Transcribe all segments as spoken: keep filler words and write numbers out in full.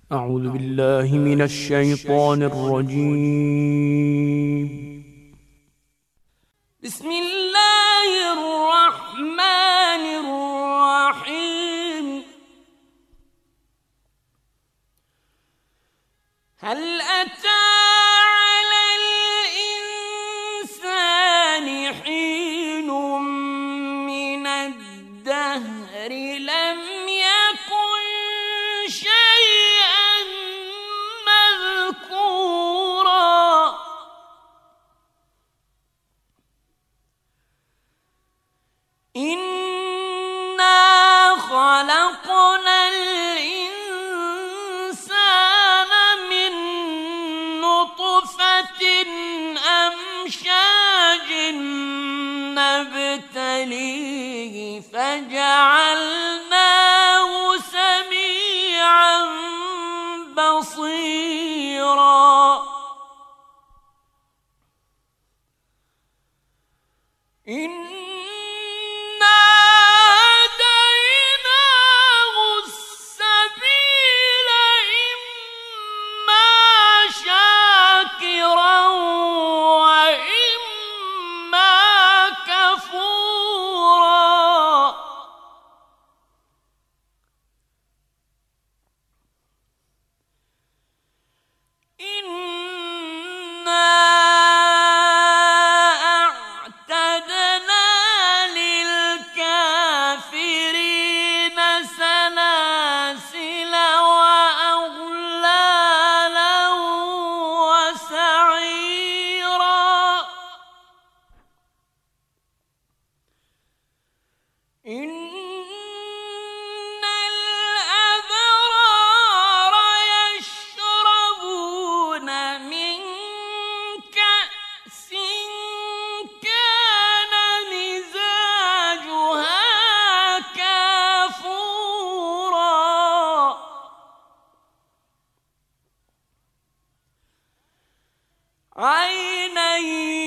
أعوذ بالله من الشيطان الرجيم. بسم الله الرحمن الرحيم. هل أتى على الإنسان حين من الدهر لم يكن شيئا مذكورا إنا خلقنا الإنسان من نطفة أمشاج نبتليه فجعلناه سميعا بصيرا إنا هديناه السبيل إما شاكرا وإما كفورا إنا أعتدنا للكافرين سلاسل وأغلالا وسعيرا إن الأبرار يشربون من كأس كان مزاجها كافورا عينا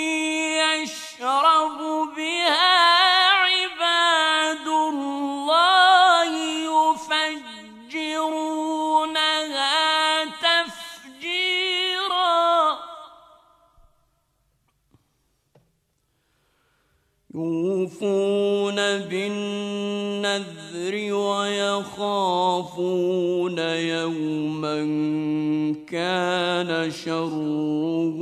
يشرب بها عباد الله يفجرونها تفجيرا يوفون بالنذر ويخافون يوما كان شره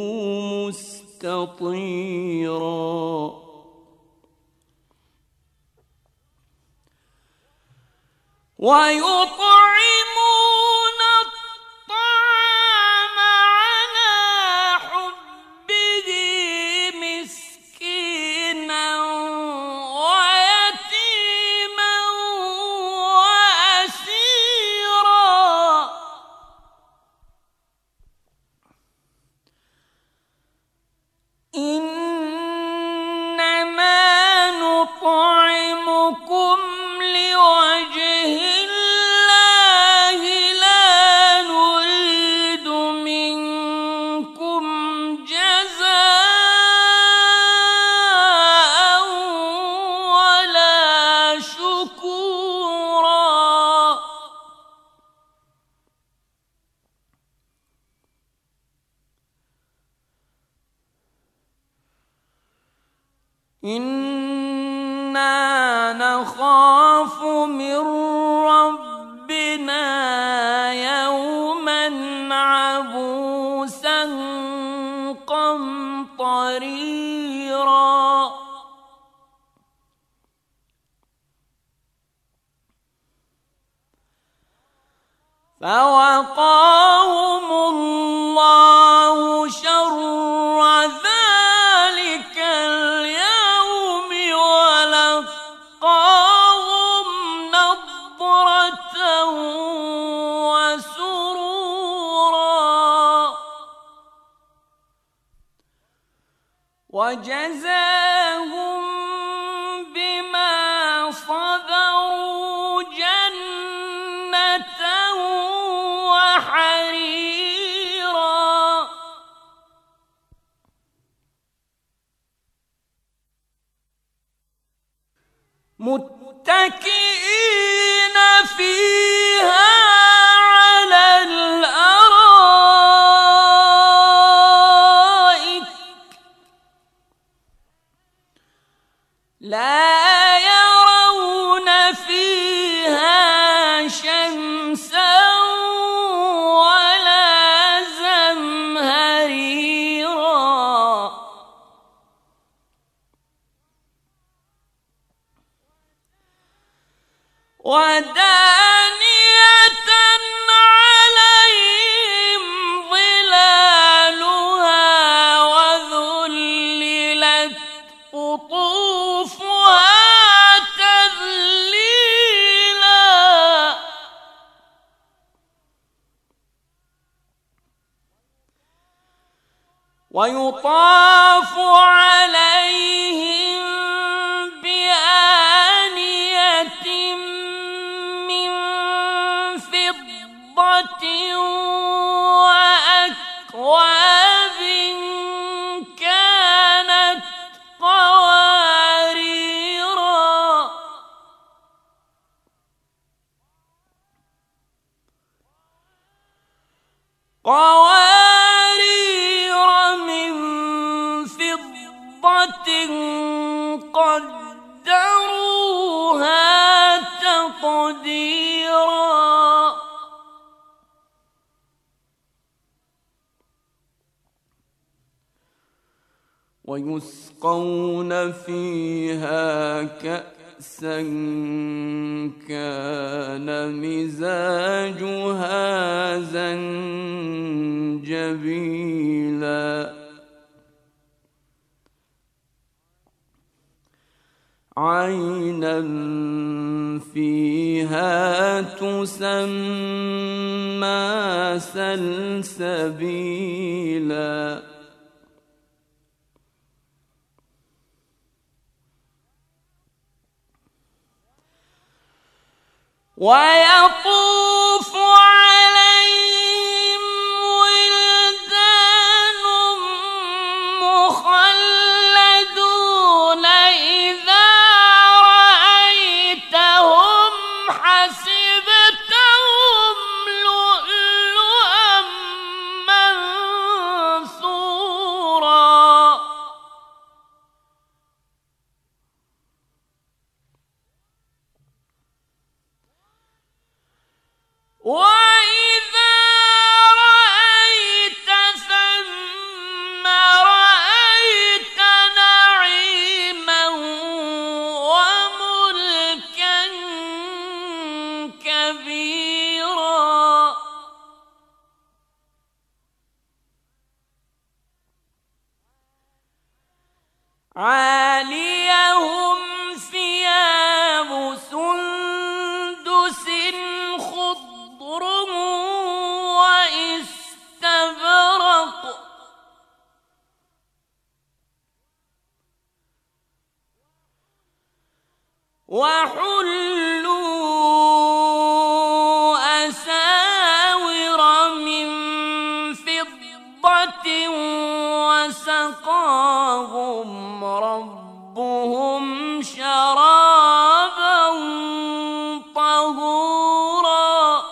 مستطيرا ويطعمون الطعام على حبه مسكينا ويتيما وأسيرا إنما نطعمكم لوجه الله لا نريد منكم جزاء ولا شكورا إنا نخاف من ربنا يوما عبوسا قمطريرا فوقاهم الله شر ذلك اليوم ولقاهم نضرة وسرورا وجزاهم بما صبروا جنة وحريرا متكئين فيها على ويطاف عليهم بآنية من فضة وأكواب كانت قواريرا قوارير من فضة قدروها تقديرا ويسقون فيها كأسا كان مزاجها زنجبيلا عينا فيها تسمى سلسبيلا ويطوف عليهم ولدان مخلدون إذا رأيتهم حسبتهم لؤلؤا منثورا وإذا رأيت ثم رأيت نعيما وملكا كبيرا عاليهم ثياب سندس خضر واستبرق وحلوا أساور من فضة وسقاهم ربهم شرابا طهورا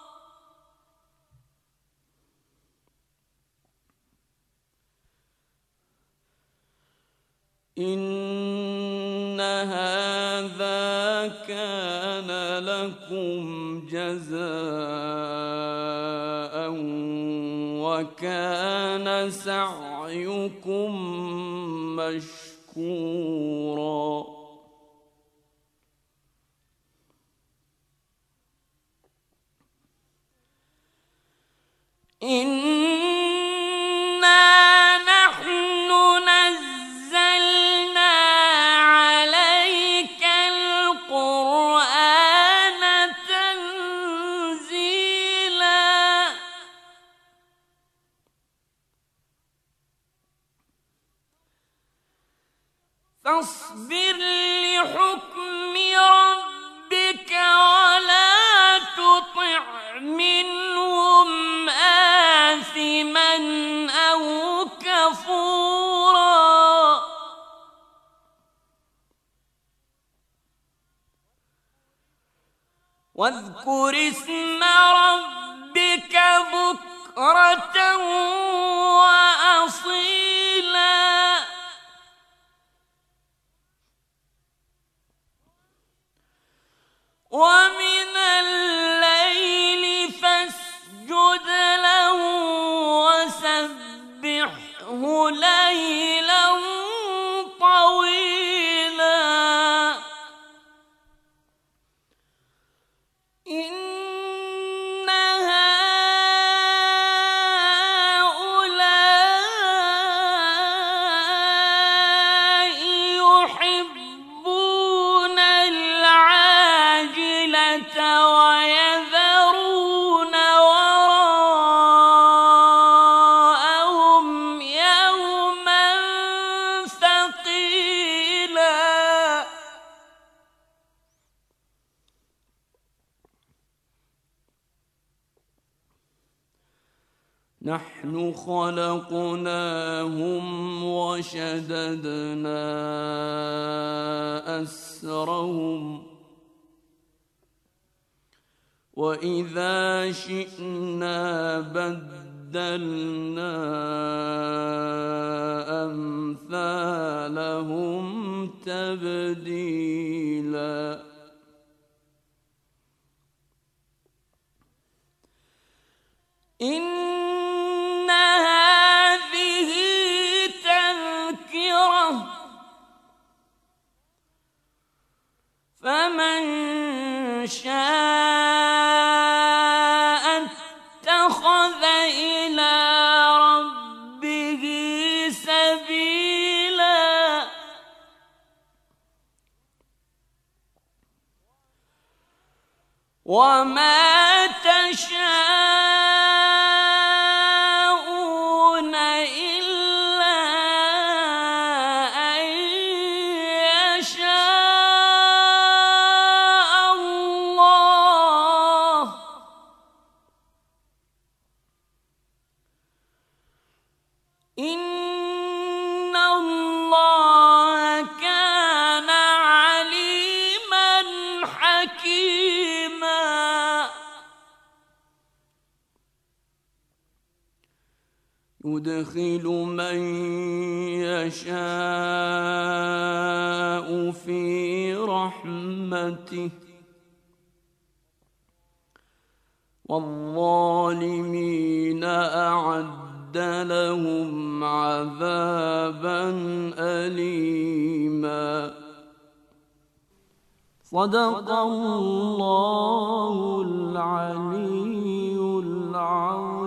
إن هذا كان لكم جزاء وكان سعيكم مشكورا إنا نحن نزلنا عليك القرآن تنزيلا فاصبر لحكم ربك ولا تطع منهم آثما أو كفورا واذكر اسم ربك بكرة وأصيلا نحن خلقناهم وشددنا أسرهم وإذا شئنا بدلنا أمثالهم تبديلا إن هذه تذكرة فمن شاء اتخذ إلى ربه سبيلا وما تشاءون إلا أن يشاء الله إن الله كان عليما حكيما يدخل من يشاء في رحمته والظالمين أعد لهم عذابا أليما صدق الله العلي العظيم.